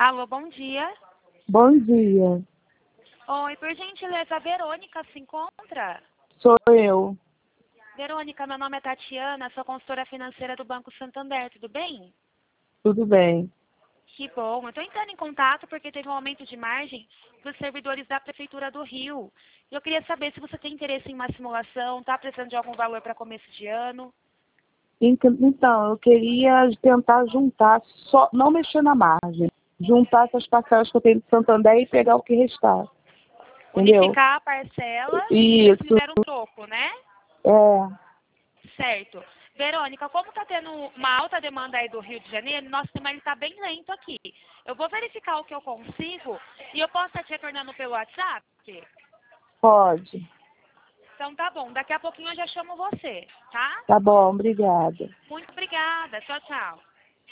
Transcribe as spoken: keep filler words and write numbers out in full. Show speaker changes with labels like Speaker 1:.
Speaker 1: Alô, bom dia.
Speaker 2: Bom dia,
Speaker 1: Oi, por gentileza, a Verônica se encontra?
Speaker 2: sou eu.
Speaker 1: Verônica, meu nome é Tatiana, sou consultora financeira do Banco Santander, tudo bem?
Speaker 2: Tudo bem?
Speaker 1: Que bom. Eu estou entrando em contato porque teve um aumento de margem dos servidores da Prefeitura do Rio. E eu queria saber se você tem interesse em uma simulação, está precisando de algum valor para começo de ano.
Speaker 2: Ent- Então, eu queria tentar juntar, só não mexer na margem, juntar essas parcelas que eu tenho de Santander e pegar o que restar. Entendeu?
Speaker 1: Unificar a parcela e eles
Speaker 2: Isso,
Speaker 1: liberam um troco, né?
Speaker 2: é.
Speaker 1: Certo. Verônica, como está tendo uma alta demanda aí do Rio de Janeiro, nosso sistema está bem lento aqui. Eu vou verificar o que eu consigo e eu posso estar te retornando pelo WhatsApp?
Speaker 2: Pode.
Speaker 1: Então tá bom, daqui a pouquinho eu já chamo você, tá?
Speaker 2: Tá bom, obrigada.
Speaker 1: Muito obrigada. Tchau, tchau.